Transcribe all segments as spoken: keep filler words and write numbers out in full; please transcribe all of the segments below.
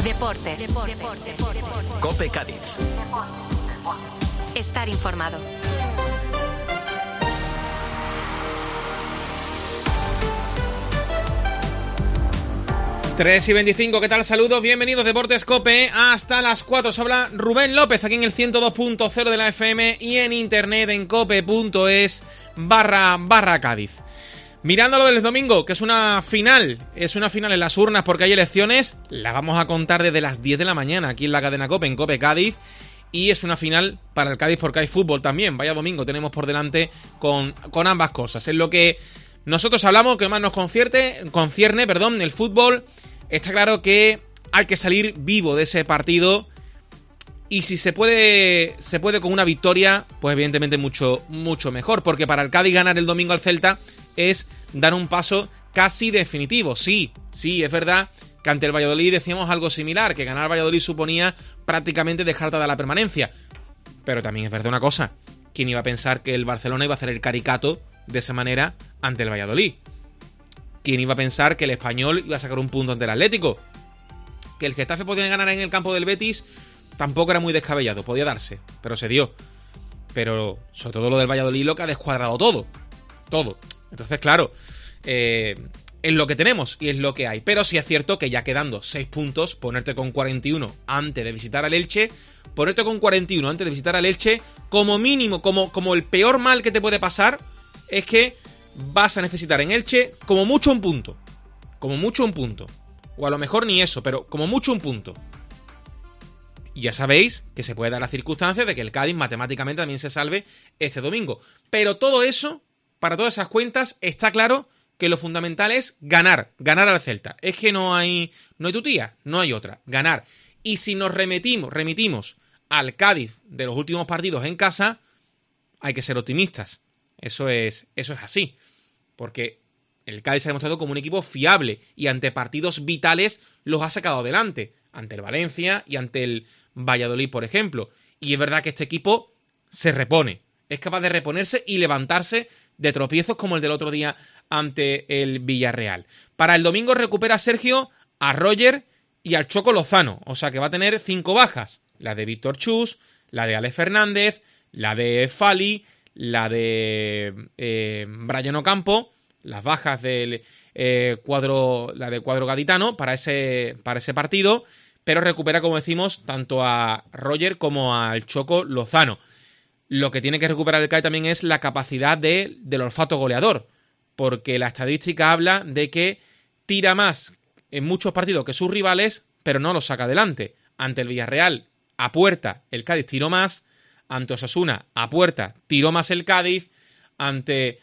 Deportes. Deportes. Deportes. COPE Cádiz. Estar informado. tres y veinticinco, ¿qué tal? Saludos, bienvenidos Deportes COPE. Hasta las cuatro os habla Rubén López, aquí en el ciento dos punto cero de la F M y en internet en cope.es barra barra Cádiz. Mirando lo del domingo, que es una final, es una final en las urnas porque hay elecciones, la vamos a contar desde las diez de la mañana aquí en la cadena COPE, en COPE Cádiz. Y es una final para el Cádiz porque hay fútbol también. Vaya domingo tenemos por delante con, con ambas cosas. En lo que nosotros hablamos, que más nos concierne, concierne, perdón, el fútbol. Está claro que hay que salir vivo de ese partido. Y si se puede, se puede con una victoria, pues evidentemente mucho, mucho mejor. Porque para el Cádiz ganar el domingo al Celta es dar un paso casi definitivo. Sí, sí, es verdad que ante el Valladolid decíamos algo similar, que ganar al Valladolid suponía prácticamente dejarte de la permanencia. Pero también es verdad una cosa, ¿quién iba a pensar que el Barcelona iba a hacer el caricato de esa manera ante el Valladolid? ¿Quién iba a pensar que el Español iba a sacar un punto ante el Atlético? Que el Getafe podía ganar en el campo del Betis tampoco era muy descabellado, podía darse, pero se dio. Pero sobre todo lo del Valladolid lo que ha descuadrado todo, todo. Entonces claro, eh, es lo que tenemos y es lo que hay. Pero sí es cierto que ya quedando seis puntos, ponerte con cuarenta y uno antes de visitar al Elche, ponerte con cuarenta y uno antes de visitar al Elche, como mínimo, como, como el peor mal que te puede pasar, es que vas a necesitar en Elche como mucho un punto. Como mucho un punto. O a lo mejor ni eso, pero como mucho un punto. Y ya sabéis que se puede dar la circunstancia de que el Cádiz matemáticamente también se salve este domingo. Pero todo eso, para todas esas cuentas, está claro que lo fundamental es ganar, ganar al Celta. Es que no hay, no hay tutía, no hay otra, ganar. Y si nos remitimos, remitimos al Cádiz de los últimos partidos en casa, hay que ser optimistas. Eso es, eso es así. Porque el Cádiz se ha demostrado como un equipo fiable y ante partidos vitales los ha sacado adelante. Ante el Valencia y ante el Valladolid, por ejemplo. Y es verdad que este equipo se repone. Es capaz de reponerse y levantarse de tropiezos como el del otro día ante el Villarreal. Para el domingo recupera Sergio a Roger y al Choco Lozano. O sea que va a tener cinco bajas. La de Víctor Chus, la de Alex Fernández, la de Fali, la de eh, Brian Ocampo, las bajas del eh, cuadro, la de cuadro gaditano para ese, para ese partido. Pero recupera, como decimos, tanto a Roger como al Choco Lozano. Lo que tiene que recuperar el Cádiz también es la capacidad de, del olfato goleador, porque la estadística habla de que tira más en muchos partidos que sus rivales, pero no los saca adelante. Ante el Villarreal, a puerta, el Cádiz tiró más. Ante Osasuna, a puerta, tiró más el Cádiz. Ante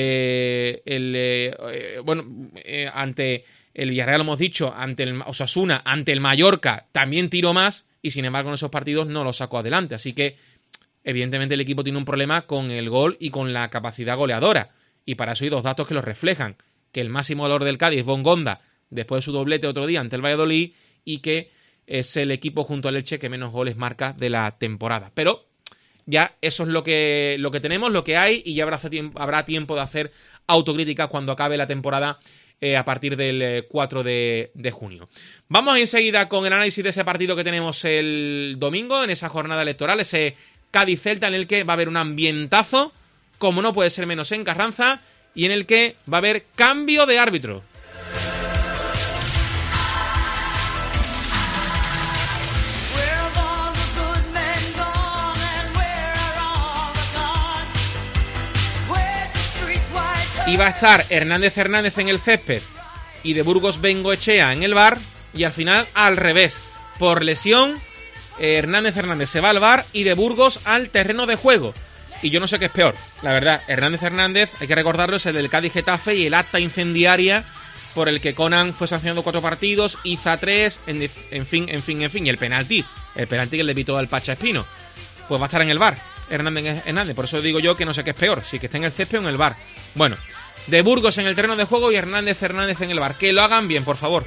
eh, el eh, bueno, eh, ante el Villarreal, lo hemos dicho, ante el Osasuna, ante el Mallorca, también tiró más. Y sin embargo, en esos partidos no los sacó adelante. Así que evidentemente el equipo tiene un problema con el gol y con la capacidad goleadora. Y para eso hay dos datos que lo reflejan. Que el máximo valor del Cádiz es Bongonda, después de su doblete otro día ante el Valladolid, y que es el equipo junto al Elche que menos goles marca de la temporada. Pero ya eso es lo que, lo que tenemos, lo que hay, y ya habrá tiempo, habrá tiempo de hacer autocrítica cuando acabe la temporada eh, a partir del cuatro de junio. Vamos enseguida con el análisis de ese partido que tenemos el domingo, en esa jornada electoral, ese Cádiz-Celta en el que va a haber un ambientazo, como no puede ser menos en Carranza, y en el que va a haber cambio de árbitro. Y va a estar Hernández Hernández en el césped y de Burgos Bengoechea en el V A R, y al final al revés. Por lesión, eh, Hernández Hernández se va al V A R y de Burgos al terreno de juego. Y yo no sé qué es peor, la verdad. Hernández Hernández, hay que recordarlo, es el del Cádiz Getafe y el acta incendiaria por el que Conan fue sancionado cuatro partidos, Iza tres, en, en fin, en fin, en fin. Y el penalti, el penalti que le evitó al Pacha Espino, pues va a estar en el V A R. Hernández Hernández, por eso digo yo que no sé qué es peor, si que esté en el césped o en el V A R. Bueno, de Burgos en el terreno de juego y Hernández Hernández en el V A R. Que lo hagan bien, por favor.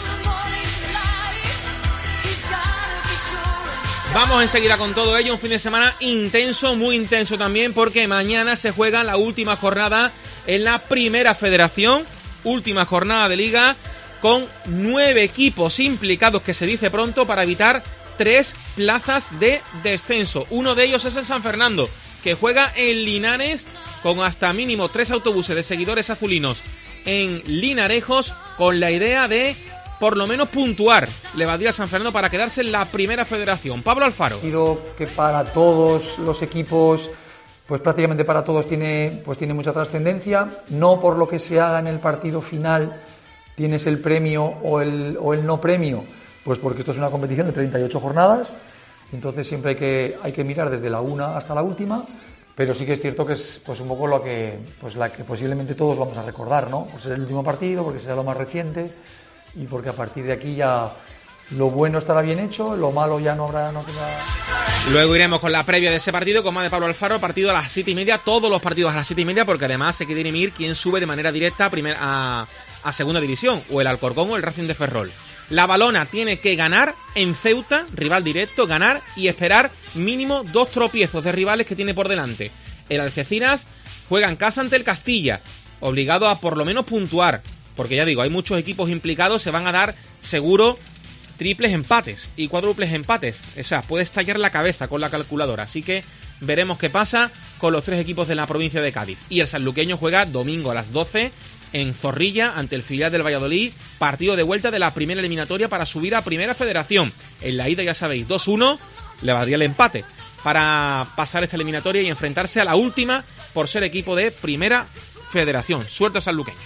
Vamos enseguida con todo ello, un fin de semana intenso, muy intenso también, porque mañana se juega la última jornada en la Primera Federación, última jornada de Liga, con nueve equipos implicados, que se dice pronto, para evitar tres plazas de descenso. Uno de ellos es el San Fernando, que juega en Linares con hasta mínimo tres autobuses de seguidores azulinos en Linarejos, con la idea de por lo menos puntuar. Le valdría a San Fernando para quedarse en la primera federación. Pablo Alfaro. Que para todos los equipos, pues prácticamente para todos tiene, pues tiene mucha trascendencia. No por lo que se haga en el partido final tienes el premio o el, o el no premio, pues porque esto es una competición de treinta y ocho jornadas, entonces siempre hay que, hay que mirar desde la una hasta la última, pero sí que es cierto que es pues un poco lo que, pues la que posiblemente todos vamos a recordar, ¿no? Por ser el último partido, porque será lo más reciente y porque a partir de aquí ya lo bueno estará bien hecho, lo malo ya no habrá... No tendrá... Luego iremos con la previa de ese partido, con más de Pablo Alfaro, partido a las siete y media, todos los partidos a las siete y media, porque además se quiere dirimir quién sube de manera directa a, primer, a, a segunda división, o el Alcorcón o el Racing de Ferrol. La Valona tiene que ganar en Ceuta, rival directo, ganar y esperar mínimo dos tropiezos de rivales que tiene por delante. El Algeciras juega en casa ante el Castilla, obligado a por lo menos puntuar, porque ya digo, hay muchos equipos implicados, se van a dar seguro triples empates y cuádruples empates. O sea, puede estallar la cabeza con la calculadora. Así que veremos qué pasa con los tres equipos de la provincia de Cádiz. Y el sanluqueño juega domingo a las doce en Zorrilla ante el filial del Valladolid. Partido de vuelta de la primera eliminatoria para subir a Primera Federación. En la ida, ya sabéis, dos uno. Le valdría el empate para pasar esta eliminatoria y enfrentarse a la última por ser equipo de Primera Federación. Suerte sanluqueño.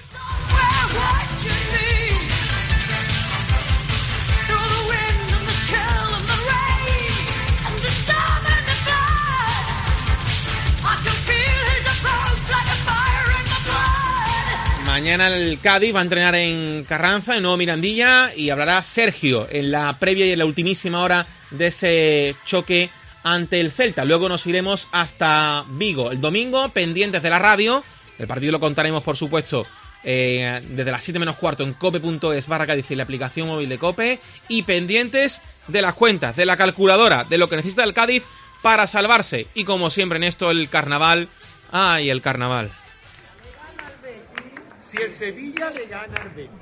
Mañana el Cádiz va a entrenar en Carranza, en Nuevo Mirandilla, y hablará Sergio en la previa y en la ultimísima hora de ese choque ante el Celta. Luego nos iremos hasta Vigo. El domingo, pendientes de la radio, el partido lo contaremos, por supuesto, eh, desde las siete menos cuarto en cope.es barra Cádiz y la aplicación móvil de Cope, y pendientes de las cuentas, de la calculadora, de lo que necesita el Cádiz para salvarse. Y como siempre en esto, el carnaval. ¡Ay, el carnaval! Si el Sevilla le gana al Betis,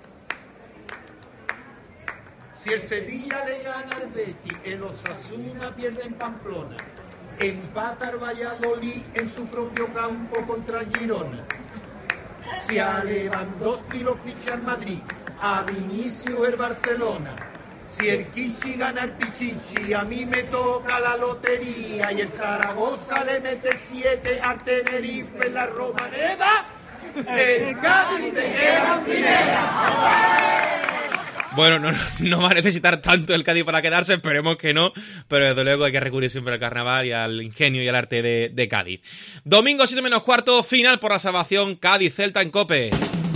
si el Sevilla le gana al Betis, el Osasuna pierde en Pamplona, empata el Valladolid en su propio campo contra el Girona, si a Lewandowski lo ficha el Madrid, a Vinicius el Barcelona, si el Kishi gana el Pichichi, a mí me toca la lotería y el Zaragoza le mete siete al Tenerife en la Romareda, el Cádiz se queda en primera. Bueno, no, no va a necesitar tanto el Cádiz para quedarse, esperemos que no, pero desde luego hay que recurrir siempre al carnaval y al ingenio y al arte de, de Cádiz. Domingo siete menos cuarto, final por la salvación, Cádiz-Celta en Cope.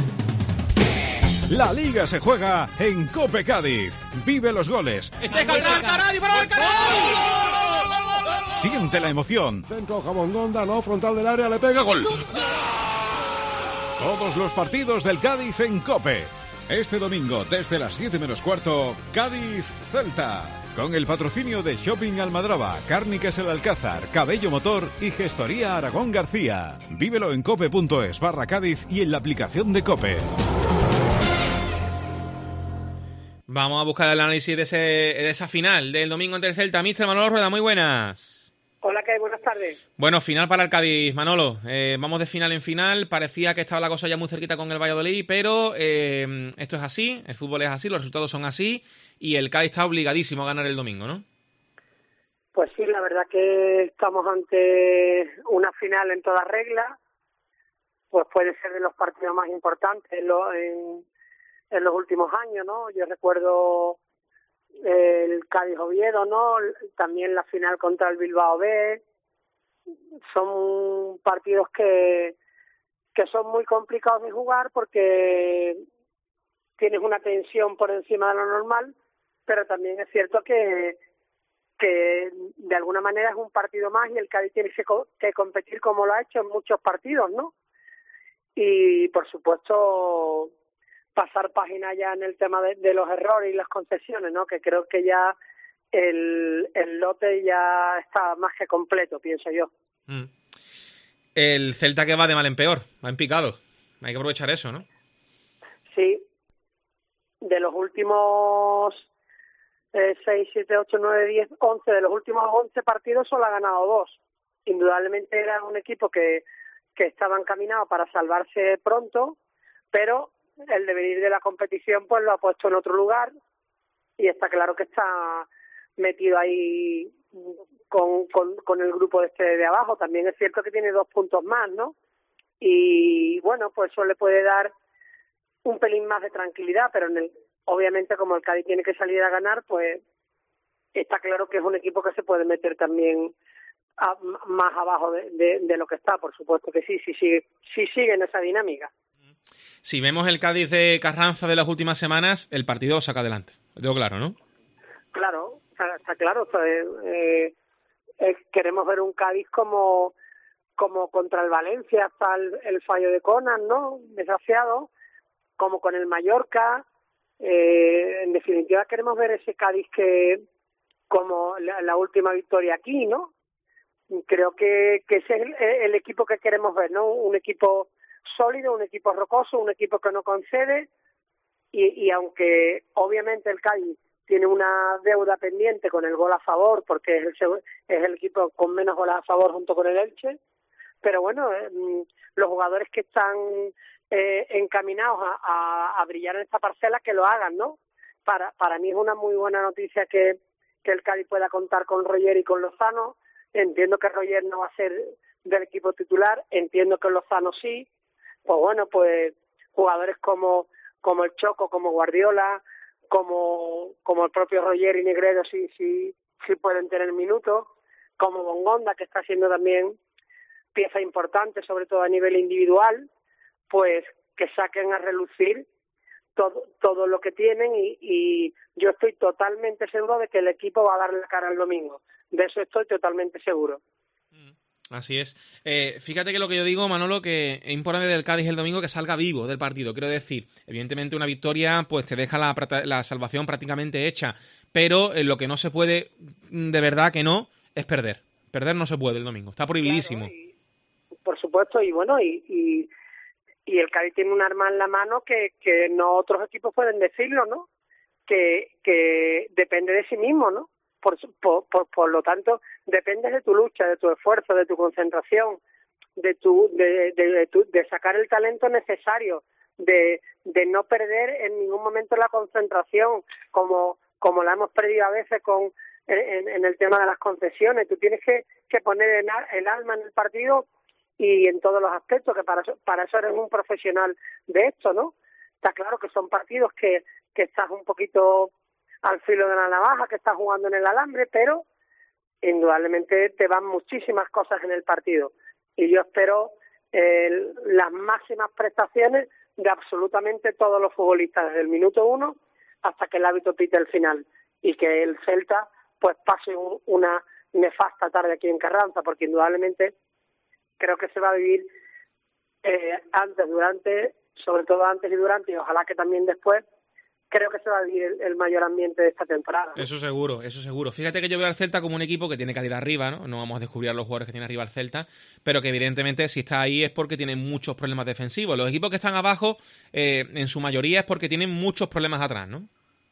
La Liga se juega en Cope Cádiz. Vive los goles. ¡Ese Calдар, Caray, para el Caray! Siente la emoción. Centro, Jabongonda, no, frontal del área, le pega, gol. Todos los partidos del Cádiz en Cope. Este domingo, desde las siete menos cuarto, Cádiz-Celta. Con el patrocinio de Shopping Almadroba, Cárnicas El Alcázar, Cabello Motor y Gestoría Aragón García. Vívelo en cope.es barra Cádiz y en la aplicación de Cope. Vamos a buscar el análisis de, ese, de esa final del domingo ante el Celta. Mister Manolo Rueda, muy buenas. Hola, ¿qué hay? Buenas tardes. Bueno, final para el Cádiz, Manolo. Eh, vamos de final en final. Parecía que estaba la cosa ya muy cerquita con el Valladolid, pero eh, esto es así, el fútbol es así, los resultados son así, y el Cádiz está obligadísimo a ganar el domingo, ¿no? Pues sí, la verdad que estamos ante una final en toda regla. Pues puede ser de los partidos más importantes en, lo, en, en los últimos años, ¿no? Yo recuerdo el Cádiz-Oviedo, ¿no? También la final contra el Bilbao B. Son partidos que que son muy complicados de jugar porque tienes una tensión por encima de lo normal, pero también es cierto que que de alguna manera es un partido más y el Cádiz tiene que, co- que competir como lo ha hecho en muchos partidos, ¿no? Y por supuesto pasar página ya en el tema de, de los errores y las concesiones, ¿no? Que creo que ya el, el lote ya está más que completo, pienso yo. Mm. El Celta que va de mal en peor, va en picado. Hay que aprovechar eso, ¿no? Sí, de los últimos eh, seis, siete, ocho, nueve, diez, once, de los últimos once partidos solo ha ganado dos. Indudablemente era un equipo que, que estaba encaminado para salvarse pronto, pero el devenir de la competición pues lo ha puesto en otro lugar y está claro que está metido ahí con, con, con el grupo este de abajo. También es cierto que tiene dos puntos más, ¿no? Y bueno, pues eso le puede dar un pelín más de tranquilidad, pero en el, obviamente como el Cádiz tiene que salir a ganar, pues está claro que es un equipo que se puede meter también a, más abajo de, de, de lo que está, por supuesto que sí, sí sigue, sí sigue en esa dinámica. Si vemos el Cádiz de Carranza de las últimas semanas, el partido lo saca adelante. Lo tengo claro, ¿no? Claro, está, está claro. Pues, eh, eh, queremos ver un Cádiz como como contra el Valencia hasta el, el fallo de Conan, ¿no? Desgraciado, como con el Mallorca. Eh, en definitiva, queremos ver ese Cádiz que, como la, la última victoria aquí, ¿no? Creo que, que ese es el, el equipo que queremos ver, ¿no? Un equipo sólido, un equipo rocoso, un equipo que no concede, y, y aunque obviamente el Cádiz tiene una deuda pendiente con el gol a favor, porque es el, es el equipo con menos goles a favor junto con el Elche, pero bueno, eh, los jugadores que están eh, encaminados a, a, a brillar en esta parcela, que lo hagan, ¿no? Para para mí es una muy buena noticia que, que el Cádiz pueda contar con Roger y con Lozano. Entiendo que Roger no va a ser del equipo titular, entiendo que Lozano sí. Pues bueno, pues jugadores como como el Choco, como Guardiola, como como el propio Roger y Negredo sí sí sí pueden tener minutos, como Bongonda, que está siendo también pieza importante, sobre todo a nivel individual, pues que saquen a relucir todo todo lo que tienen, y, y yo estoy totalmente seguro de que el equipo va a dar la cara el domingo. De eso estoy totalmente seguro. Así es. Eh, fíjate que lo que yo digo, Manolo, que es importante del Cádiz el domingo que salga vivo del partido. Quiero decir, evidentemente una victoria pues te deja la, la salvación prácticamente hecha, pero eh, lo que no se puede, de verdad que no, es perder. Perder no se puede el domingo, está prohibidísimo. Claro, y, por supuesto, y bueno, y, y, y el Cádiz tiene un arma en la mano que, que no otros equipos pueden decirlo, ¿no? Que, que depende de sí mismo, ¿no? Por, por, por, por lo tanto, depende de tu lucha, de tu esfuerzo, de tu concentración, de tu de, de, de, tu, de sacar el talento necesario, de, de no perder en ningún momento la concentración, como como la hemos perdido a veces con en, en el tema de las concesiones. Tú tienes que, que poner el, el alma en el partido y en todos los aspectos, que para eso, para eso eres un profesional de esto, ¿no? Está claro que son partidos que, que estás un poquito al filo de la navaja, que estás jugando en el alambre, pero indudablemente te van muchísimas cosas en el partido. Y yo espero eh, las máximas prestaciones de absolutamente todos los futbolistas, desde el minuto uno hasta que el árbitro pite el final. Y que el Celta pues pase un, una nefasta tarde aquí en Carranza, porque indudablemente creo que se va a vivir eh, antes, durante, sobre todo antes y durante, y ojalá que también después, creo que se va a vivir el, el mayor ambiente de esta temporada, ¿no? Eso seguro, eso seguro. Fíjate que yo veo al Celta como un equipo que tiene calidad arriba, ¿no? No vamos a descubrir a los jugadores que tiene arriba el Celta, pero que evidentemente si está ahí es porque tiene muchos problemas defensivos. Los equipos que están abajo, eh, en su mayoría es porque tienen muchos problemas atrás, ¿no?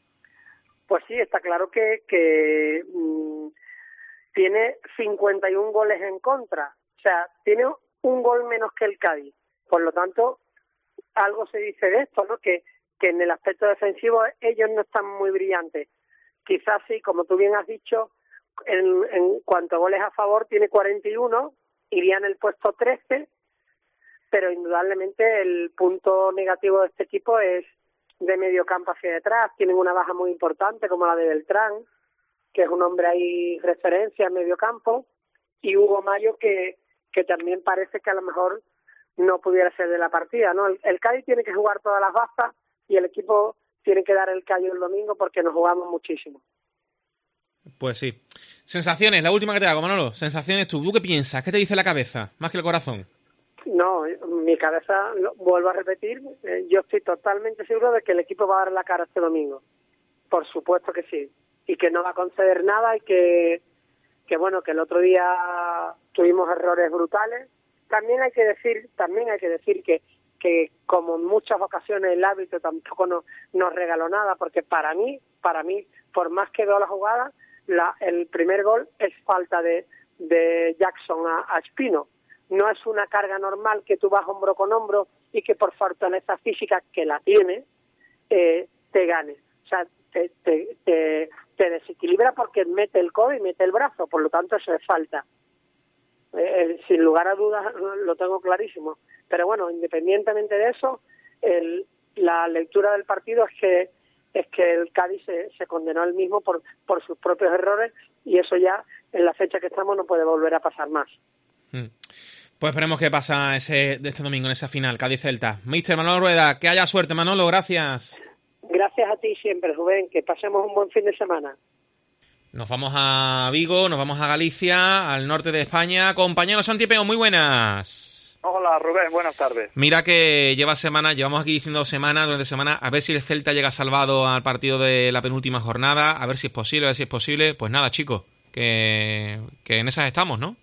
Pues sí, está claro que, que mmm, tiene cincuenta y un goles en contra. O sea, tiene un gol menos que el Cádiz. Por lo tanto, algo se dice de esto, ¿no? Que que en el aspecto defensivo ellos no están muy brillantes. Quizás sí, como tú bien has dicho, en, en cuanto a goles a favor tiene cuarenta y uno, iría en el puesto trece, pero indudablemente el punto negativo de este equipo es de medio campo hacia detrás. Tienen una baja muy importante como la de Beltrán, que es un hombre ahí referencia en medio campo, y Hugo Mayo, que, que también parece que a lo mejor no pudiera ser de la partida, ¿no? El, el Cádiz tiene que jugar todas las bazas y el equipo tiene que dar el callo el domingo porque nos jugamos muchísimo. Pues sí. Sensaciones, la última que te hago, Manolo. Sensaciones tú. ¿Tú qué piensas? ¿Qué te dice la cabeza? Más que el corazón. No, mi cabeza, vuelvo a repetir, eh, yo estoy totalmente seguro de que el equipo va a dar la cara este domingo. Por supuesto que sí. Y que no va a conceder nada y que, que bueno, que el otro día tuvimos errores brutales. También hay que decir, también hay que decir que que como en muchas ocasiones el árbitro tampoco nos, nos regaló nada, porque para mí, para mí, por más que veo la jugada, la, el primer gol es falta de, de Jackson a, a Espino. No es una carga normal que tú vas hombro con hombro y que por fortaleza física que la tiene, eh, te gane. O sea, te, te, te, te desequilibra porque mete el codo y mete el brazo, por lo tanto eso es falta. Eh, sin lugar a dudas lo tengo clarísimo. Pero bueno, independientemente de eso, el, la lectura del partido es que es que el Cádiz se, se condenó él mismo por, por sus propios errores, y eso ya en la fecha que estamos no puede volver a pasar más. Hmm. Pues esperemos que pasa ese de este domingo en esa final, Cádiz-Celta. Míster Manolo Rueda, que haya suerte, Manolo, gracias. Gracias a ti siempre, Rubén, que pasemos un buen fin de semana. Nos vamos a Vigo, nos vamos a Galicia, al norte de España. Compañero Santi Peo, muy buenas. Hola Rubén, buenas tardes. Mira que lleva semanas, llevamos aquí diciendo semanas, durante semana, a ver si el Celta llega salvado al partido de la penúltima jornada, a ver si es posible, a ver si es posible. Pues nada, chicos, que, que en esas estamos, ¿no?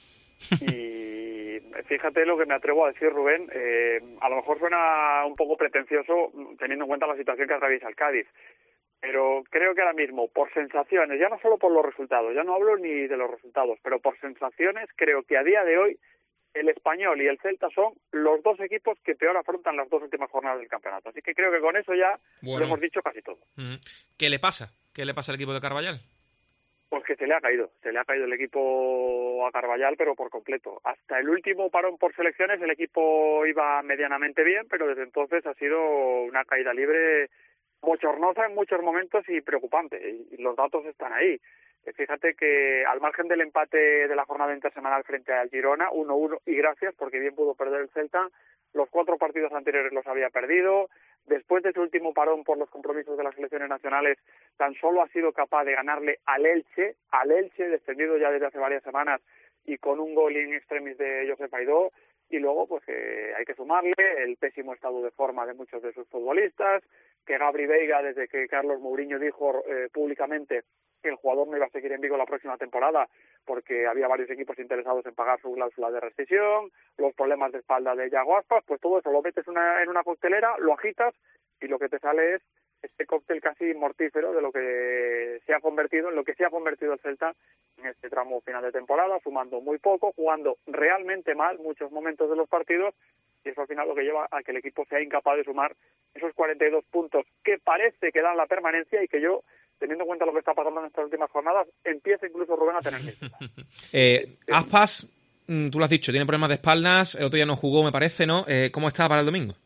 Y fíjate lo que me atrevo a decir, Rubén, eh, a lo mejor suena un poco pretencioso teniendo en cuenta la situación que atraviesa el Cádiz, pero creo que ahora mismo, por sensaciones, ya no solo por los resultados, ya no hablo ni de los resultados, pero por sensaciones, creo que a día de hoy el Español y el Celta son los dos equipos que peor afrontan las dos últimas jornadas del campeonato. Así que creo que con eso ya bueno, lo hemos dicho casi todo. ¿Qué le pasa? ¿Qué le pasa al equipo de Carballal? Pues que se le ha caído, se le ha caído el equipo a Carballal, pero por completo. Hasta el último parón por selecciones el equipo iba medianamente bien, pero desde entonces ha sido una caída libre bochornosa en muchos momentos y preocupante, y los datos están ahí. Fíjate que al margen del empate de la jornada intersemanal frente al Girona, uno uno, y gracias, porque bien pudo perder el Celta, los cuatro partidos anteriores los había perdido. Después de su último parón por los compromisos de las selecciones nacionales, tan solo ha sido capaz de ganarle al Elche, al Elche, descendido ya desde hace varias semanas, y con un gol in extremis de Josep Aidó. Y luego, pues eh, hay que sumarle el pésimo estado de forma de muchos de sus futbolistas, que Gabri Veiga, desde que Carlos Mourinho dijo eh, públicamente que el jugador no iba a seguir en Vigo la próxima temporada porque había varios equipos interesados en pagar su cláusula de rescisión, los problemas de espalda de Yago Aspas, pues todo eso lo metes una, en una coctelera, lo agitas y lo que te sale es este cóctel casi mortífero de lo que se ha convertido, en lo que se ha convertido el Celta en este tramo final de temporada, sumando muy poco, jugando realmente mal muchos momentos de los partidos, y eso al final lo que lleva a que el equipo sea incapaz de sumar esos cuarenta y dos puntos que parece que dan la permanencia y que yo, teniendo en cuenta lo que está pasando en estas últimas jornadas, empieza incluso Rubén a tener miedo. eh, Aspas, tú lo has dicho, tiene problemas de espaldas, el otro día no jugó, me parece, ¿no? Eh, ¿Cómo está para el domingo?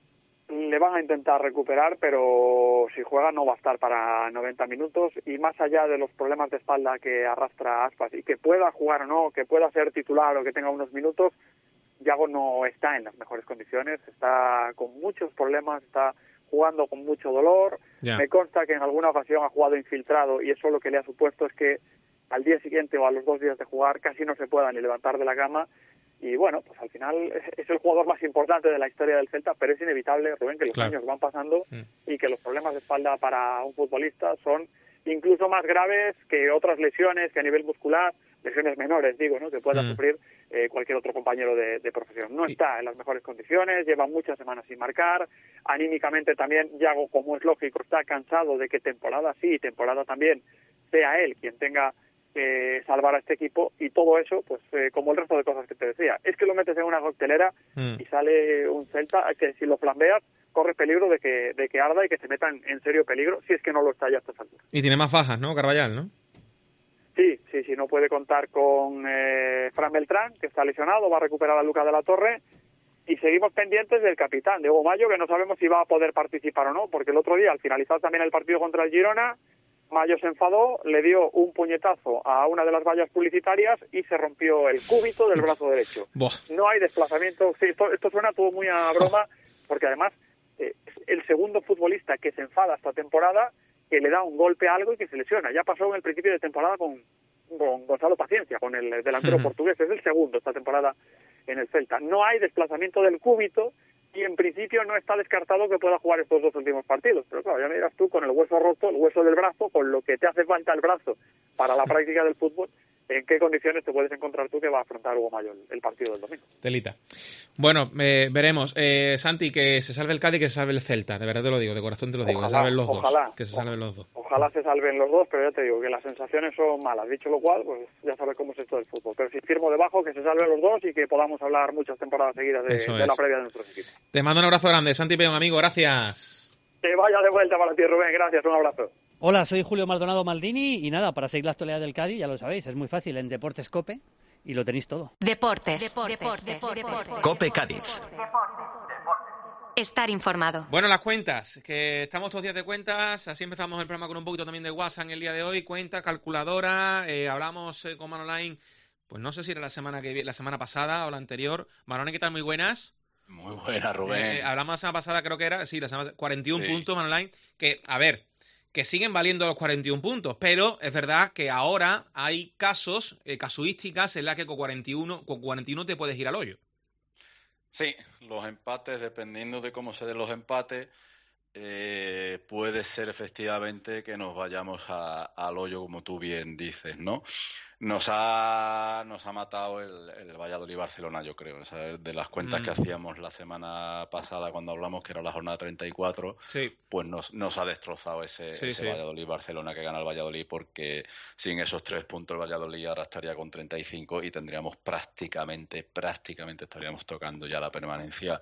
Le van a intentar recuperar, pero si juega no va a estar para noventa minutos, y más allá de los problemas de espalda que arrastra Aspas y que pueda jugar o no, que pueda ser titular o que tenga unos minutos, Yago no está en las mejores condiciones, está con muchos problemas, está jugando con mucho dolor. Yeah. Me consta que en alguna ocasión ha jugado infiltrado, y eso lo que le ha supuesto es que al día siguiente o a los dos días de jugar casi no se pueda ni levantar de la cama. Y bueno, pues al final es el jugador más importante de la historia del Celta, pero es inevitable, Rubén, que los claro. años van pasando mm. y que los problemas de espalda para un futbolista son incluso más graves que otras lesiones que a nivel muscular, lesiones menores, digo, ¿no? Que pueda mm. sufrir eh, cualquier otro compañero de, de profesión. No está en las mejores condiciones, lleva muchas semanas sin marcar, anímicamente también, Yago, como es lógico, está cansado de que temporada sí y temporada también sea él quien tenga Eh, salvar a este equipo, y todo eso, pues eh, como el resto de cosas que te decía, es que lo metes en una coctelera mm. y sale un Celta que si lo flambeas corre peligro de que de que arda y que se metan en serio peligro, si es que no lo está ya a estas alturas. Y tiene más bajas, ¿no? Carballal, ¿no? Sí, sí, sí, no puede contar con eh, Fran Beltrán, que está lesionado, va a recuperar a Lucas de la Torre, y seguimos pendientes del capitán, Diego Mayo, que no sabemos si va a poder participar o no, porque el otro día, al finalizar también el partido contra el Girona, Mayo se enfadó, le dio un puñetazo a una de las vallas publicitarias y se rompió el cúbito del brazo derecho. Buah. No hay desplazamiento. Sí, esto, esto suena todo muy a broma, porque además eh, es el segundo futbolista que se enfada esta temporada, que le da un golpe a algo y que se lesiona. Ya pasó en el principio de temporada con, con Gonzalo Paciencia, con el delantero uh-huh. portugués. Es el segundo esta temporada en el Celta. No hay desplazamiento del cúbito, y en principio no está descartado que pueda jugar estos dos últimos partidos. Pero claro, ya me dirás tú, con el hueso roto, el hueso del brazo, con lo que te hace falta el brazo para la práctica del fútbol, en qué condiciones te puedes encontrar tú que va a afrontar Hugo Mayo el, el partido del domingo. Telita. Bueno, eh, veremos. Eh, Santi, que se salve el Cádiz y que se salve el Celta. De verdad te lo digo, de corazón te lo digo. Ojalá, que se salven los ojalá, dos. Que se salven los dos. Ojalá se salven los dos, pero ya te digo que las sensaciones son malas. Dicho lo cual, pues ya sabes cómo es esto del fútbol. Pero si firmo debajo, que se salven los dos y que podamos hablar muchas temporadas seguidas de, de la previa de nuestros equipos. Te mando un abrazo grande. Santi Peón, amigo, gracias. Que vaya de vuelta para ti, Rubén. Gracias, un abrazo. Hola, soy Julio Maldonado Maldini y nada, para seguir la actualidad del Cádiz, ya lo sabéis, es muy fácil, en Deportes COPE y lo tenéis todo. Deportes. Deportes. Deportes. Deportes. COPE Cádiz. Estar informado. Bueno, las cuentas, que estamos todos días de cuentas, así empezamos el programa con un poquito también de WhatsApp en el día de hoy, cuenta, calculadora, eh, hablamos eh, con Manoline, pues no sé si era la semana que la semana pasada o la anterior. Manoline, ¿qué tal? Muy buenas. Muy buena, Rubén. Eh, hablamos la semana pasada, creo que era, sí, la semana cuarenta y uno sí. puntos, Manoline, que, a ver, que siguen valiendo los cuarenta y uno puntos, pero es verdad que ahora hay casos, eh, casuísticas en las que con cuarenta y uno, con cuarenta y uno te puedes ir al hoyo. Sí, los empates, dependiendo de cómo se den los empates, eh, puede ser efectivamente que nos vayamos a, al hoyo, como tú bien dices, ¿no? Nos ha nos ha matado el, el Valladolid-Barcelona, yo creo. O sea, de las cuentas mm. que hacíamos la semana pasada cuando hablamos, que era la jornada treinta y cuatro, sí. pues nos, nos ha destrozado ese, sí, ese sí. Valladolid-Barcelona que gana el Valladolid, porque sin esos tres puntos el Valladolid ahora estaría con treinta y cinco y tendríamos prácticamente, prácticamente estaríamos tocando ya la permanencia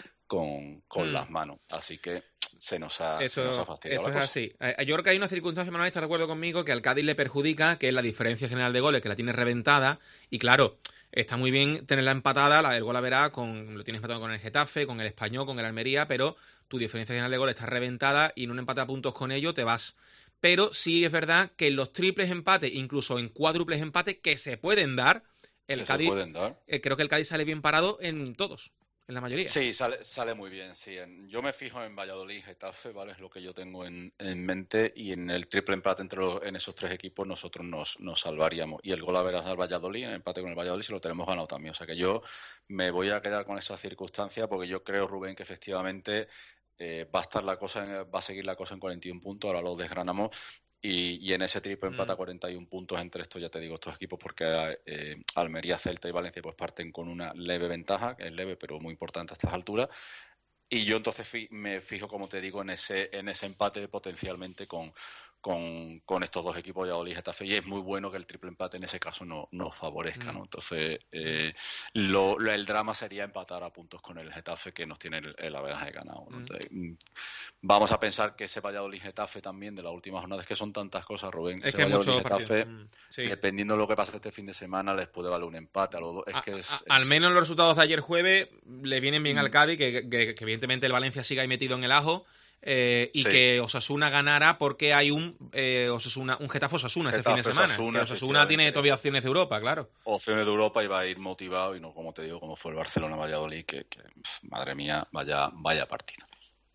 con, con mm. las manos. Así que se nos ha, esto, se nos ha fastidiado esto la es cosa. así. Yo creo que hay una circunstancia, Manuel, ¿estás de acuerdo conmigo? Que al Cádiz le perjudica, que es la diferencia general de goles, que la tiene reventada. Y claro, está muy bien tenerla empatada, la del gol a verá, con, lo tienes empatado con el Getafe, con el Español, con el Almería, pero tu diferencia general de goles está reventada y en un empate a puntos con ello te vas. Pero sí es verdad que en los triples empates, incluso en cuádruples empates que se pueden dar, el Cádiz, se pueden dar. Eh, creo que el Cádiz sale bien parado en todos. En la mayoría. Sí, sale, sale muy bien, sí. Yo me fijo en Valladolid y Getafe, ¿vale? Es lo que yo tengo en, en mente, y en el triple empate entre los, en esos tres equipos nosotros nos, nos salvaríamos. Y el gol a ver al Valladolid, en el empate con el Valladolid, se lo tenemos ganado también. O sea que yo me voy a quedar con esa circunstancia, porque yo creo, Rubén, que efectivamente eh, va a estar la cosa, en, va a seguir la cosa en cuarenta y un puntos, ahora lo desgranamos. Y, y en ese triple empate a cuarenta y un puntos entre estos, ya te digo, estos equipos, porque eh, Almería, Celta y Valencia pues parten con una leve ventaja, que es leve pero muy importante a estas alturas. Y yo entonces fi- me fijo, como te digo, en ese en ese empate potencialmente con, con, con estos dos equipos, Valladolid y Getafe, y es muy bueno que el triple empate en ese caso no nos favorezca, ¿no? Entonces, eh, lo, lo, el drama sería empatar a puntos con el Getafe, que nos tiene el, el averaje ganado, ¿no? Entonces, vamos a pensar que ese Valladolid-Getafe también de la última jornada, es que son tantas cosas, Rubén, es ese que Valladolid-Getafe, sí. dependiendo de lo que pase este fin de semana, les puede valer un empate a los dos. Es a, que es, a, es... Al menos los resultados de ayer jueves le vienen bien mm. al Cádiz, que, que, que evidentemente el Valencia siga ahí metido en el ajo. Eh, y sí. que Osasuna ganara porque hay un eh, Osasuna, un Getafe Osasuna este fin de semana. Osasuna, que Osasuna tiene todavía opciones de Europa, claro. Opciones de Europa y va a ir motivado, y no, como te digo, como fue el Barcelona-Valladolid, que, que madre mía, vaya, vaya partido.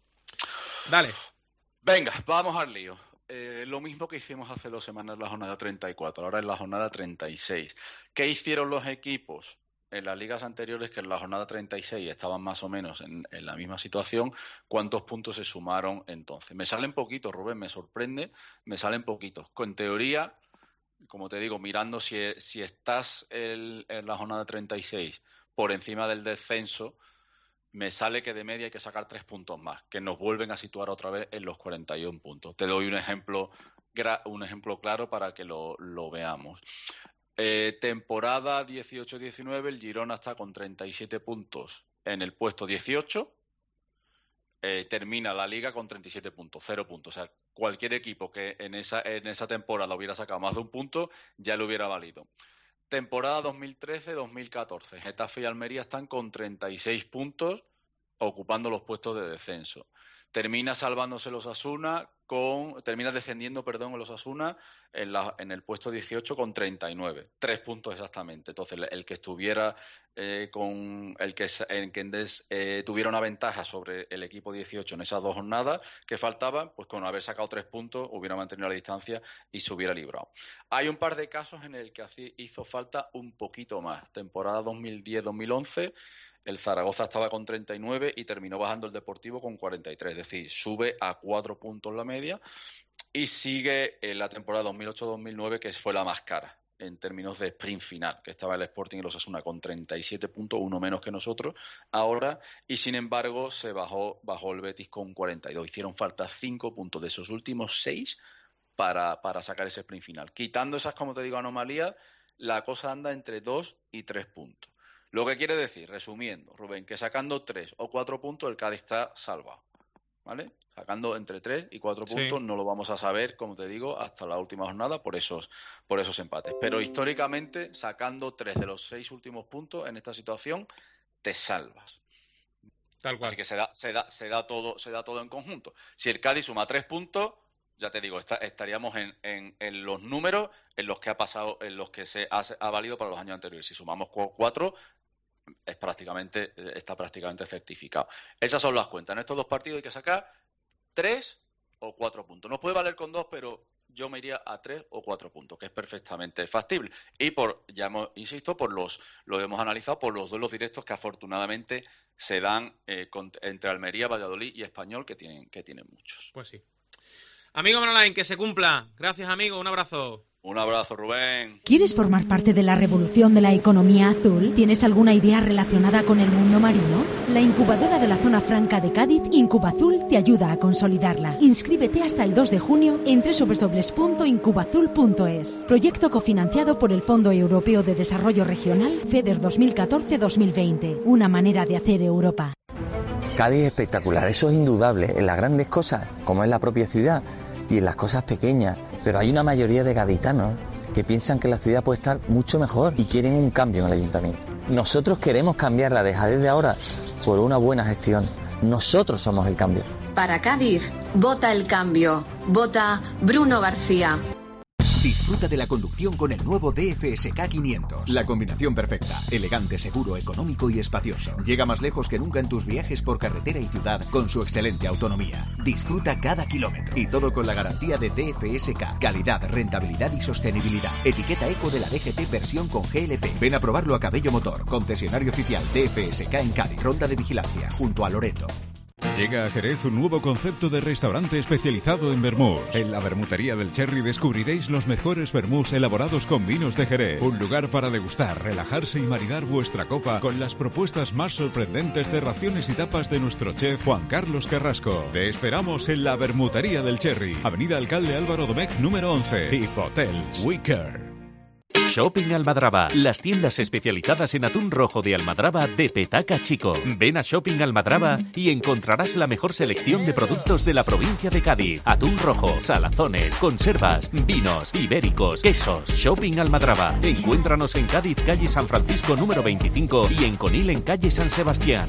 Dale. Venga, vamos al lío. Eh, lo mismo que hicimos hace dos semanas en la jornada treinta y cuatro, ahora en la jornada treinta y seis. ¿Qué hicieron los equipos en las ligas anteriores, que en la jornada treinta y seis estaban más o menos en, en la misma situación? ¿Cuántos puntos se sumaron entonces? Me salen poquitos, Rubén, me sorprende, me salen poquitos. Con teoría, como te digo, mirando si, si estás el, en la jornada treinta y seis por encima del descenso, me sale que de media hay que sacar tres puntos más, que nos vuelven a situar otra vez en los cuarenta y un puntos. Te doy un ejemplo, un ejemplo claro para que lo, lo veamos. Eh, temporada dieciocho diecinueve, el Girona está con treinta y siete puntos en el puesto dieciocho, eh, termina la liga con treinta y siete puntos, cero puntos. O sea, cualquier equipo que en esa, en esa temporada hubiera sacado más de un punto, ya le hubiera valido. Temporada dos mil trece dos mil catorce, Getafe y Almería están con treinta y seis puntos, ocupando los puestos de descenso. Termina salvándose el Osasuna con, termina descendiendo, perdón, el Osasuna en, la, en el puesto dieciocho con treinta y nueve, tres puntos exactamente. Entonces, el, el que estuviera eh, con, el que, el que des, eh, tuviera una ventaja sobre el equipo dieciocho en esas dos jornadas que faltaban, pues con haber sacado tres puntos hubiera mantenido la distancia y se hubiera librado. Hay un par de casos en el que hizo falta un poquito más. Temporada dos mil diez dos mil once. El Zaragoza estaba con treinta y nueve y terminó bajando el Deportivo con cuarenta y tres, es decir, sube a cuatro puntos la media y sigue en la temporada dos mil ocho dos mil nueve, que fue la más cara. en términos de sprint final, que estaba el Sporting y el Osasuna con treinta y siete puntos, uno menos que nosotros ahora, y sin embargo se bajó, bajó el Betis con cuarenta y dos. Hicieron falta cinco puntos de esos últimos seis para, para sacar ese sprint final. Quitando esas, como te digo, anomalías, la cosa anda entre dos y tres puntos. Lo que quiere decir, resumiendo, Rubén, que sacando tres o cuatro puntos el Cádiz está salvado, ¿vale? Sacando entre tres y cuatro puntos, sí. No lo vamos a saber, como te digo, hasta la última jornada por esos, por esos empates. Pero históricamente, sacando tres de los seis últimos puntos en esta situación, te salvas. Tal cual. Así que se da, se da, se da todo, se da todo en conjunto. Si el Cádiz suma tres puntos, ya te digo, está, estaríamos en, en, en los números en los que ha pasado, en los que se ha, ha valido para los años anteriores. Si sumamos cuatro, es prácticamente, está prácticamente certificado. Esas son las cuentas. En estos dos partidos hay que sacar tres o cuatro puntos. No puede valer con dos, pero yo me iría a tres o cuatro puntos, que es perfectamente factible. Y por, ya hemos, insisto, por los, lo hemos analizado por los duelos directos que afortunadamente se dan eh, con, entre Almería, Valladolid y Español, que tienen, que tienen muchos. Pues sí. Amigo Manolain, que se cumpla. Gracias, amigo. Un abrazo. Un abrazo, Rubén. ¿Quieres formar parte de la revolución de la economía azul? ¿Tienes alguna idea relacionada con el mundo marino? La incubadora de la Zona Franca de Cádiz, Incubazul, te ayuda a consolidarla. Inscríbete hasta el dos de junio en doble u doble u doble u punto incubazul punto es. Proyecto cofinanciado por el Fondo Europeo de Desarrollo Regional FEDER dos mil catorce dos mil veinte. Una manera de hacer Europa. Cádiz es espectacular, eso es indudable, en las grandes cosas, como es la propia ciudad, y en las cosas pequeñas. Pero hay una mayoría de gaditanos que piensan que la ciudad puede estar mucho mejor y quieren un cambio en el ayuntamiento. Nosotros queremos cambiarla, dejar desde ahora por una buena gestión. Nosotros somos el cambio. Para Cádiz, vota el cambio. Vota Bruno García. Disfruta de la conducción con el nuevo D F S K quinientos. La combinación perfecta. Elegante, seguro, económico y espacioso. Llega más lejos que nunca en tus viajes por carretera y ciudad con su excelente autonomía. Disfruta cada kilómetro. Y todo con la garantía de D F S K. Calidad, rentabilidad y sostenibilidad. Etiqueta eco de la D G T versión con G L P. Ven a probarlo a Cabello Motor. Concesionario oficial D F S K en Cádiz. Ronda de vigilancia. Junto a Loreto. Llega a Jerez un nuevo concepto de restaurante especializado en vermús. En la Vermutería del Cherry descubriréis los mejores vermús elaborados con vinos de Jerez. Un lugar para degustar, relajarse y maridar vuestra copa con las propuestas más sorprendentes de raciones y tapas de nuestro chef Juan Carlos Carrasco. Te esperamos en la Vermutería del Cherry, Avenida Alcalde Álvaro Domecq número once. Hipotels Wicker. Shopping Almadraba, las tiendas especializadas en atún rojo de Almadraba de Petaca Chico. Ven a Shopping Almadraba y encontrarás la mejor selección de productos de la provincia de Cádiz. Atún rojo, salazones, conservas, vinos, ibéricos, quesos. Shopping Almadraba. Encuéntranos en Cádiz, calle San Francisco número veinticinco y en Conil en calle San Sebastián.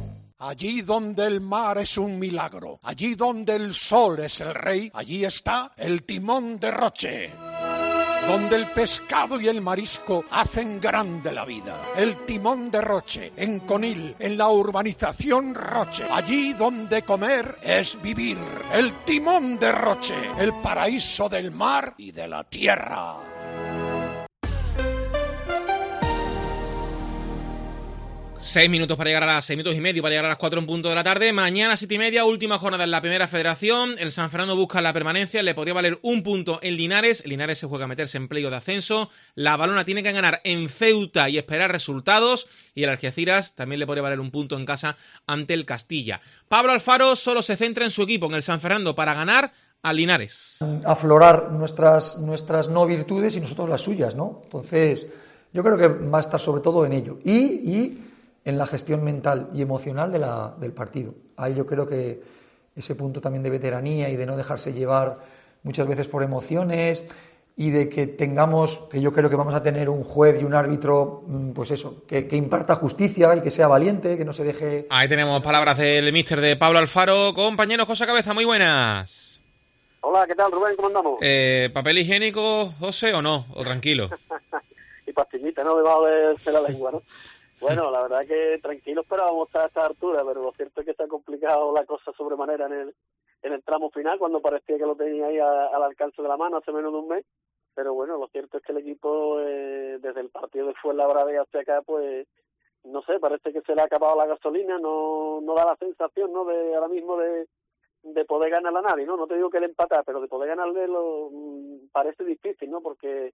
Allí donde el mar es un milagro, allí donde el sol es el rey, allí está el timón de Roche. Donde el pescado y el marisco hacen grande la vida. El timón de Roche, en Conil, en la urbanización Roche. Allí donde comer es vivir. El timón de Roche, el paraíso del mar y de la tierra. Seis minutos para llegar a las seis minutos y medio para llegar a las cuatro en punto de la tarde. Mañana siete y media, última jornada en la Primera Federación. El San Fernando busca la permanencia, le podría valer un punto en Linares. El Linares se juega a meterse en playoff de ascenso. La Balona tiene que ganar en Ceuta y esperar resultados. Y el Algeciras también le podría valer un punto en casa ante el Castilla. Pablo Alfaro solo se centra en su equipo, en el San Fernando, para ganar a Linares. Aflorar nuestras, nuestras no virtudes y nosotros las suyas, ¿no? Entonces, yo creo que va a estar sobre todo en ello. Y... y en la gestión mental y emocional de la, del partido. Ahí yo creo que ese punto también de veteranía y de no dejarse llevar muchas veces por emociones y de que tengamos, que yo creo que vamos a tener un juez y un árbitro, pues eso, que, que imparta justicia y que sea valiente, que no se deje... Ahí tenemos palabras del míster de Pablo Alfaro. Compañero José Cabeza, muy buenas. Hola, ¿qué tal, Rubén? ¿Cómo andamos? Eh, ¿Papel higiénico, José, o no? ¿O tranquilo? Y pastillita, ¿no? Debajo de, de la lengua, ¿no? Bueno, la verdad que tranquilo esperábamos estar a esta altura, pero lo cierto es que está complicado la cosa sobremanera en el en el tramo final, cuando parecía que lo tenía ahí a, al alcance de la mano hace menos de un mes. Pero bueno, lo cierto es que el equipo, eh, desde el partido del Fuenlabrada hasta acá, pues, no sé, parece que se le ha acabado la gasolina, no no da la sensación, ¿no?, de ahora mismo de, de poder ganarle a nadie, ¿no? No te digo que el empatar, pero de poder ganarle lo, parece difícil, ¿no? Porque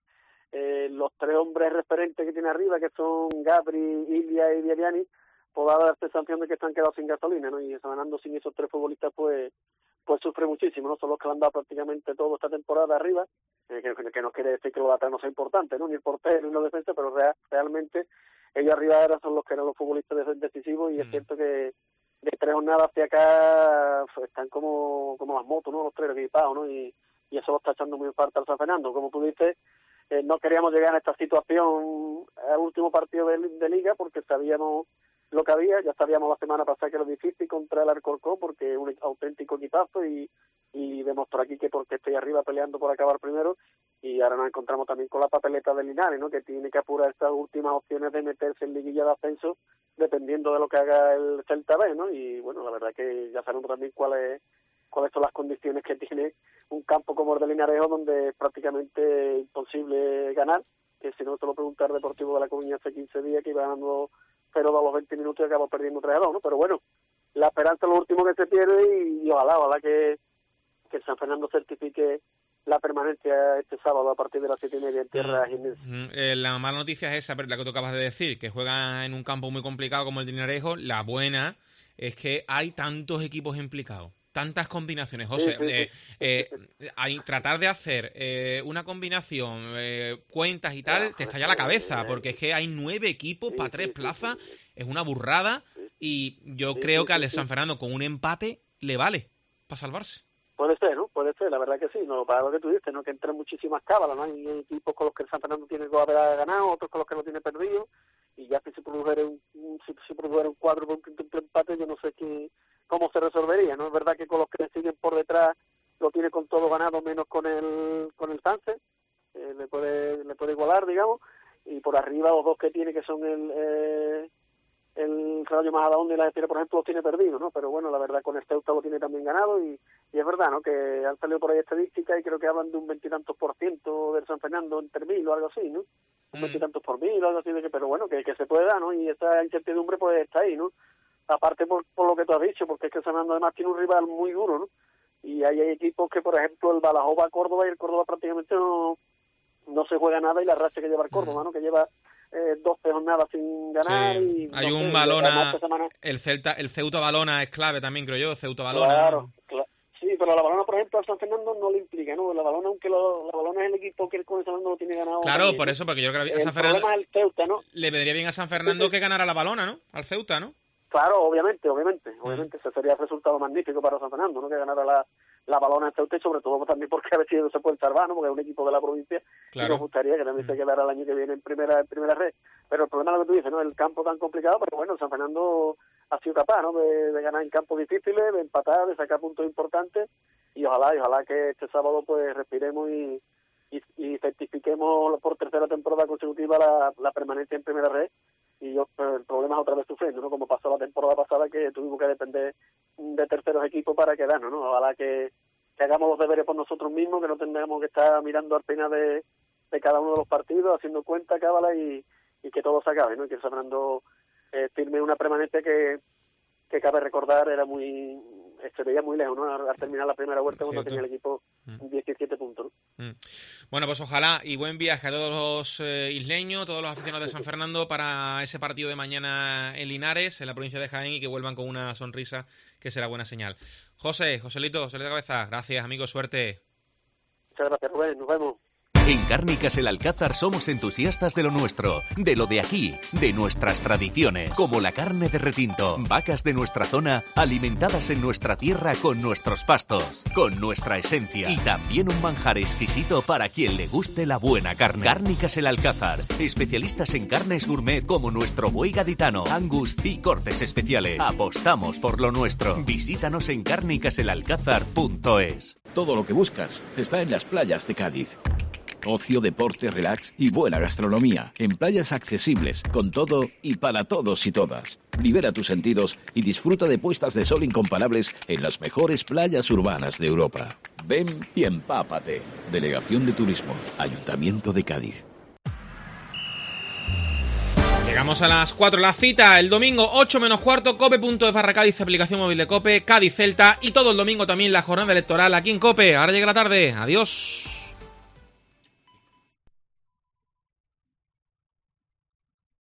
eh, los tres hombres referentes que tiene arriba, que son Gabri, Ilia y Viviani, pues va a dar sensación de que están quedados sin gasolina, ¿no? Y ganando sin esos tres futbolistas, pues pues sufre muchísimo, ¿no? Son los que le han dado prácticamente toda esta temporada arriba, eh, que, que no quiere decir que los laterales no sea importante, ¿no? Ni el portero ni la defensa, pero real, realmente ellos arriba ahora son los que eran los futbolistas decisivos, y mm. es cierto que de tres jornadas hacia acá pues, están como como las motos, ¿no? Los tres equipados, ¿no? Y, y eso lo está echando muy en falta al San Fernando. Como tú dices, eh, no queríamos llegar a esta situación al último partido de, de Liga, porque sabíamos lo que había, ya sabíamos la semana pasada que era difícil contra el Alcorcón, porque es un auténtico equipazo, y, y demostró aquí que porque estoy arriba peleando por acabar primero, y ahora nos encontramos también con la papeleta de Linares, ¿no? Que tiene que apurar estas últimas opciones de meterse en liguilla de ascenso, dependiendo de lo que haga el Celta B, ¿no? Y bueno, la verdad que ya sabemos también cuáles cuáles son las condiciones que tiene un campo como el de Linarejo, donde es prácticamente imposible ganar, que si no te lo pregunta el Deportivo de La Coruña hace quince días, que iba ganando cero a los veinte minutos y acabó perdiendo tres a dos, ¿no? Pero bueno, la esperanza es lo último que se pierde, y, y ojalá, ojalá que, que el San Fernando certifique la permanencia este sábado a partir de las siete y media en tierra jiennense. Mm, eh, la mala noticia es esa, la que tú acabas de decir, que juega en un campo muy complicado como el de Linarejo. La buena es que hay tantos equipos implicados, tantas combinaciones, José. Sí, sí, eh, sí. Eh, hay, tratar de hacer eh, una combinación, eh, cuentas y tal, te estalla la cabeza, porque es que hay nueve equipos para tres plazas, es una burrada, y yo creo que al San Fernando con un empate le vale para salvarse. Puede ser, ¿no? Puede ser, la verdad que sí, no, para lo que tú dices, ¿no? Que entran muchísimas cábalas, ¿no? Hay equipos con los que el San Fernando tiene que haber ganado, otros con los que lo tiene perdido, y ya si se produjera un, si, si produjera un cuadro con un empate, yo no sé qué, cómo se resolvería, ¿no? Es verdad que con los que le siguen por detrás lo tiene con todo ganado, menos con el con el Sanse, eh, le puede le puede igualar, digamos, y por arriba los dos que tiene, que son el eh, el Rayo Majadahonda y la Algeciras, por ejemplo, los tiene perdidos, ¿no? Pero bueno, la verdad con el Ceuta lo tiene también ganado, y, y es verdad, ¿no? Que han salido por ahí estadísticas y creo que hablan de un veintitantos por ciento del San Fernando entre mil o algo así, ¿no? Un veintitantos por mil o algo así, de que, pero bueno, que, que se puede dar, ¿no? Y esa incertidumbre pues está ahí, ¿no? Aparte por, por lo que tú has dicho, porque es que el San Fernando además tiene un rival muy duro, ¿no? Y ahí hay equipos que, por ejemplo, el Badajoz va a Córdoba, y el Córdoba prácticamente no, no se juega nada, y la racha que lleva el Córdoba, ¿no? Que lleva eh, doce jornadas sin ganar. Sí. Y, hay no un sé, Balona, el Celta, el Ceuta Balona es clave también, creo yo, Ceuta Balona. Claro, claro. Sí, pero la Balona, por ejemplo, al San Fernando no le implica, ¿no? La Balona, aunque lo, la Balona es el equipo que el con el San Fernando lo tiene ganado. Claro, también, por ¿no? eso, porque yo creo que a el San Fernando problema es el Ceuta, ¿no? Le vendría bien a San Fernando sí, que ganara la Balona, ¿no? Al Ceuta, ¿no? Claro, obviamente, obviamente, obviamente, ese sería el resultado magnífico para San Fernando, ¿no? Que ganara la, la Balona en Ceuta, y sobre todo también porque a ver si no se puede salvar, ¿no? Porque es un equipo de la provincia, claro. Y nos gustaría que también se quedara el año que viene en primera en primera red. Pero el problema es lo que tú dices, ¿no? El campo tan complicado, pero bueno, San Fernando ha sido capaz, ¿no? De, de ganar en campos difíciles, de empatar, de sacar puntos importantes, y ojalá, y ojalá que este sábado pues respiremos y, y, y certifiquemos por tercera temporada consecutiva la, la permanencia en primera red. Y yo, pues, el problema es otra vez sufriendo, ¿no? Como pasó la temporada pasada, que tuvimos que depender de terceros equipos para quedarnos, ¿no? Ojalá que, que hagamos los deberes por nosotros mismos, que no tengamos que estar mirando al final de, de cada uno de los partidos, haciendo cuenta, cábala, y, y que todo se acabe, ¿no? Y que San Fernando eh, firme una permanencia que, que cabe recordar era muy, se veía muy lejos, ¿no? Al terminar la primera vuelta, cuando tenía el equipo diecisiete puntos, ¿no? Mm. Bueno, pues ojalá, y buen viaje a todos los eh, isleños, todos los aficionados de San Fernando para ese partido de mañana en Linares, en la provincia de Jaén, y que vuelvan con una sonrisa, que será buena señal. José, Joselito, José de Cabeza, gracias, amigo, suerte. Muchas gracias, Rubén, nos vemos. En Cárnicas El Alcázar somos entusiastas de lo nuestro, de lo de aquí, de nuestras tradiciones, como la carne de retinto, vacas de nuestra zona, alimentadas en nuestra tierra con nuestros pastos, con nuestra esencia, y también un manjar exquisito para quien le guste la buena carne. Cárnicas El Alcázar, especialistas en carnes gourmet como nuestro buey gaditano, angus y cortes especiales. Apostamos por lo nuestro. Visítanos en cárnicas el alcázar punto es. Todo lo que buscas está en las playas de Cádiz. Ocio, deporte, relax y buena gastronomía. En playas accesibles, con todo y para todos y todas. Libera tus sentidos y disfruta de puestas de sol incomparables en las mejores playas urbanas de Europa. Ven y empápate. Delegación de Turismo, Ayuntamiento de Cádiz. Llegamos a las cuatro, la cita el domingo ocho menos cuarto, cope.es barra Cádiz, aplicación móvil de Cope, Cádiz Celta, y todo el domingo también la jornada electoral aquí en Cope. Ahora llega la tarde, adiós.